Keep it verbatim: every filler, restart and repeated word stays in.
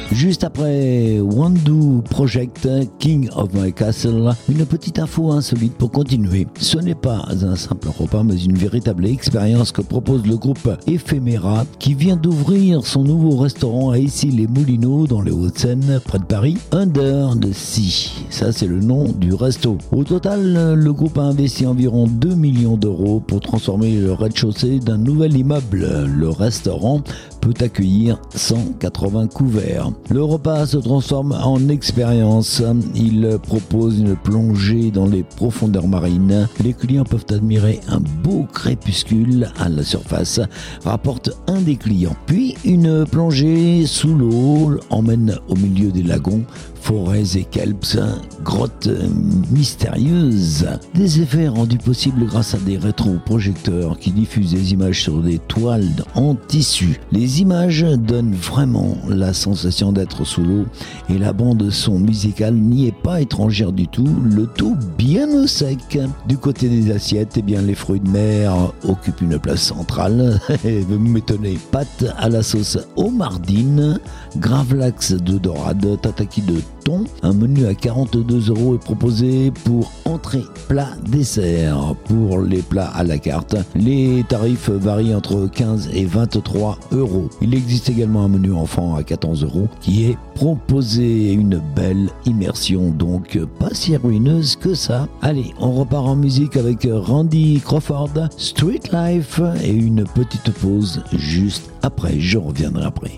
Juste après Wandu Project, King of My Castle, une petite info insolite pour continuer. Ce n'est pas un simple repas, mais une véritable expérience que propose le groupe Ephéméra, qui vient d'ouvrir son nouveau restaurant à Issy-les-Moulineaux, dans les Hauts-de-Seine, près de Paris. Under the Sea, ça c'est le nom du resto. Au total, le groupe a investi environ deux millions d'euros pour transformer le rez-de-chaussée d'un nouvel immeuble. Le restaurant peut accueillir cent quatre-vingts couverts. Le repas se transforme en expérience. Il propose une plongée dans les profondeurs marines. Les clients peuvent admirer un beau crépuscule à la surface, rapporte un des clients. Puis une plongée sous l'eau emmène au milieu des lagons, forêts et kelps, grottes mystérieuses. Des effets rendus possibles grâce à des rétroprojecteurs qui diffusent des images sur des toiles en tissu. Les images donnent vraiment la sensation d'être sous l'eau et la bande son musicale n'y est pas étrangère du tout, le tout bien au sec. Du côté des assiettes, eh bien, les fruits de mer occupent une place centrale. Vous m'étonnez. Pâtes à la sauce homardine, gravlax de dorade, tataki de thon. Un menu à quarante-deux euros est proposé pour entrée, plat, dessert. Pour les plats à la carte, les tarifs varient entre quinze et vingt-trois euros. Il existe également un menu enfant à quatorze euros qui est proposé. Une belle immersion, donc pas si ruineuse que ça. Allez, on repart en musique avec Randy Crawford, Street Life, et une petite pause juste après. Je reviendrai après.